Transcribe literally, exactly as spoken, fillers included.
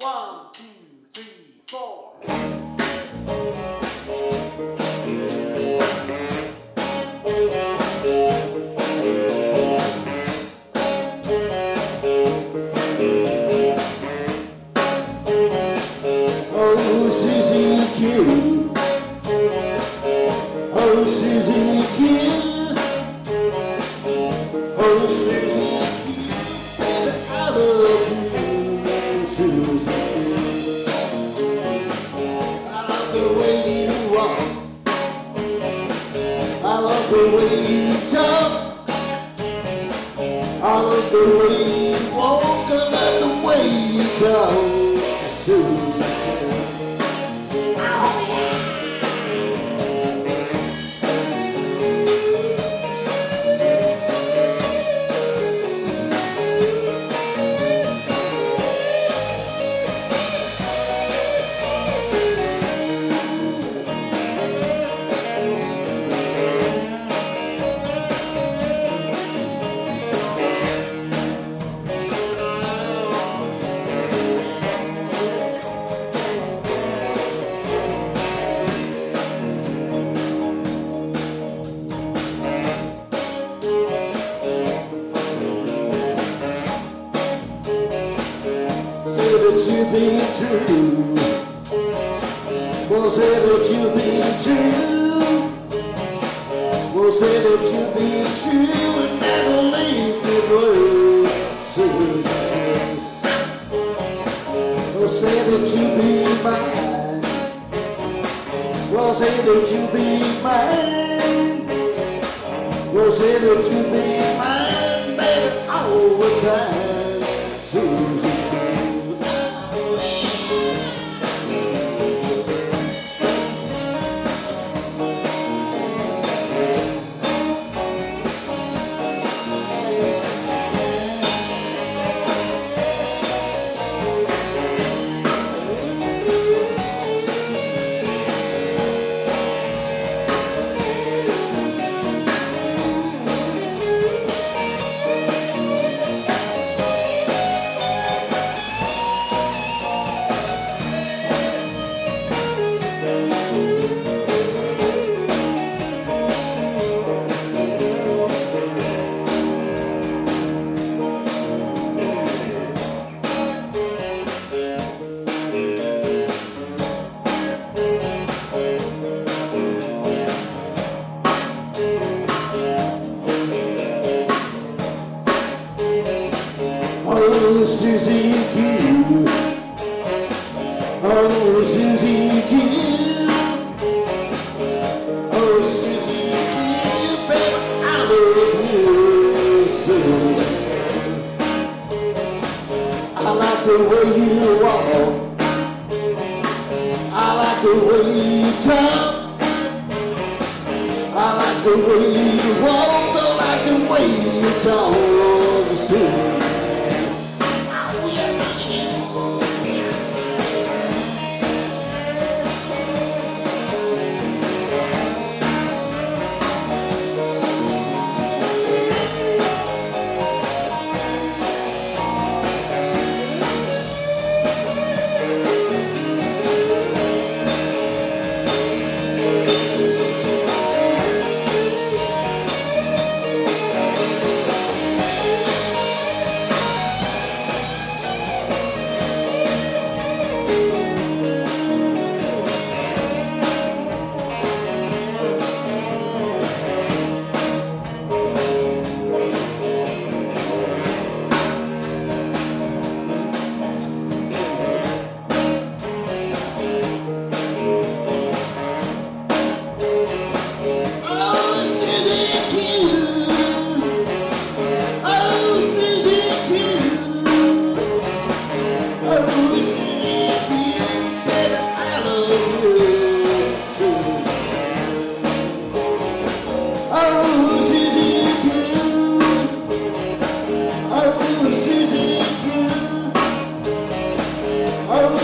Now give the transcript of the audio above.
One, two, three, four. Oh, Susie Q. Oh, Susie Q. Oh, Susie Q. Baby, I love you, Susie Q. I love the way you walk. I love the way you talk. I love the way you walk. I love the way you talk, Susie Q. That you be true. We'll say that you be true. We'll say that you be true and never leave me blue, Susie. We'll say that you be mine. We'll say that you be mine. We'll say that you be mine, baby, all the time, Susie. Oh, Susie Q. Oh, Susie Q. Oh, Susie Q. Baby, I love you, Susie. I like the way you walk. I like the way you talk. I like the way you walk. I like the way you talk, Susie. Oh,